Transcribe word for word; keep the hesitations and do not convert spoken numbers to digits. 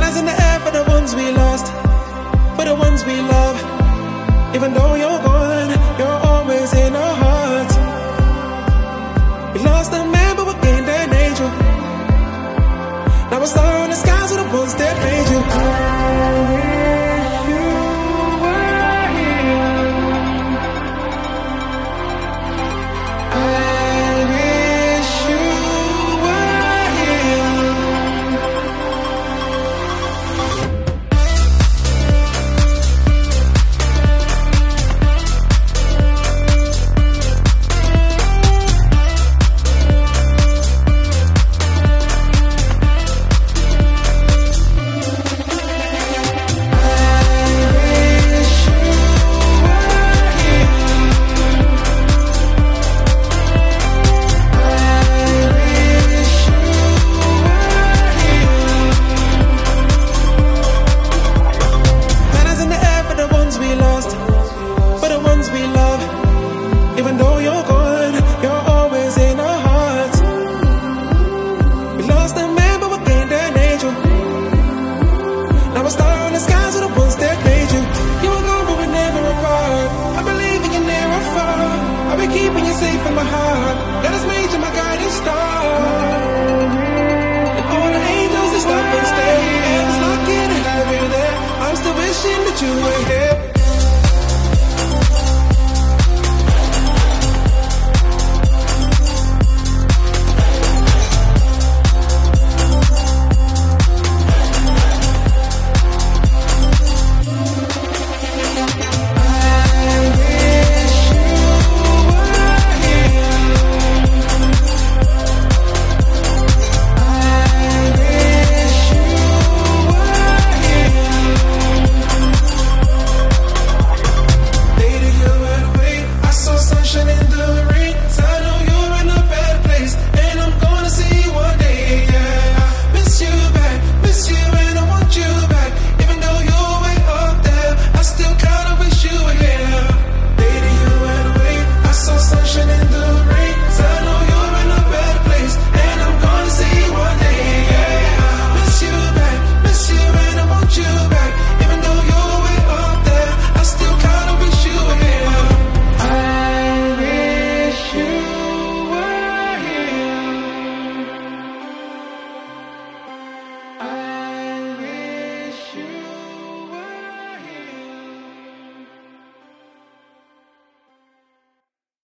Banners in the air for the ones we lost, for the ones we love. Even though you're gone, you're always in our hearts. We lost a man, but we gained an angel. Now a star in the skies with the ones that made you. Even though you're gone, you're always in our hearts. We lost a man, but we gained an angel. Now a star in the skies with the ones that made you. You were gone, but we're never apart. I believe in you near or far. I'll be keeping you safe in my heart. God has made you my guiding star. And all the angels that stop and stay. And it's lucky to have you there. I'm still wishing that you were here.